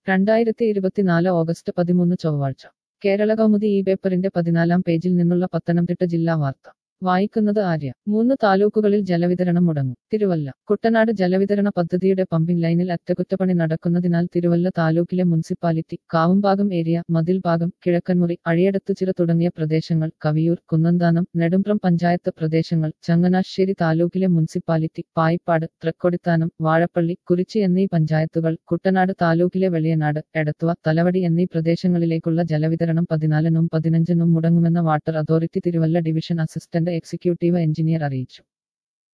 2024 August 13 ചൊവ്വാഴ്ച കേരള കൗമുദി ഈ പേപ്പറിന്റെ 14-ാം പേജിൽ നിന്നുള്ള പത്തനംതിട്ട ജില്ലാ വാർത്ത വായിക്കുന്നത് ആര്യ. 3 താലൂക്കുകളിൽ ജലവിതരണം മുടങ്ങും. തിരുവല്ല. കുട്ടനാട് ജലവിതരണ പദ്ധതിയുടെ പമ്പിംഗ് ലൈനിൽ അറ്റകുറ്റപ്പണി നടക്കുന്നതിനാൽ തിരുവല്ല താലൂക്കിലെ മുനിസിപ്പാലിറ്റി, കാവുംഭാഗം ഏരിയ, മതിൽഭാഗം, കിഴക്കൻമുറി, അഴിയടത്തുചിറ തുടങ്ങിയ പ്രദേശങ്ങൾ, കവിയൂർ, കുന്നന്താനം, നെടുമ്പ്രം പഞ്ചായത്ത് പ്രദേശങ്ങൾ, ചങ്ങനാശ്ശേരി താലൂക്കിലെ മുനിസിപ്പാലിറ്റി, പായിപ്പാട്, തൃക്കൊടിത്താനം, വാഴപ്പള്ളി, കുരിച്ചി എന്നീ പഞ്ചായത്തുകൾ, കുട്ടനാട് താലൂക്കിലെ വെളിയനാട്, എടത്വ, തലവടി എന്നീ പ്രദേശങ്ങളിലേക്കുള്ള ജലവിതരണം 14-നും 15-നും മുടങ്ങുമെന്ന് water authority Thiruvalla division assistant executive engineer അറിയിച്ചു.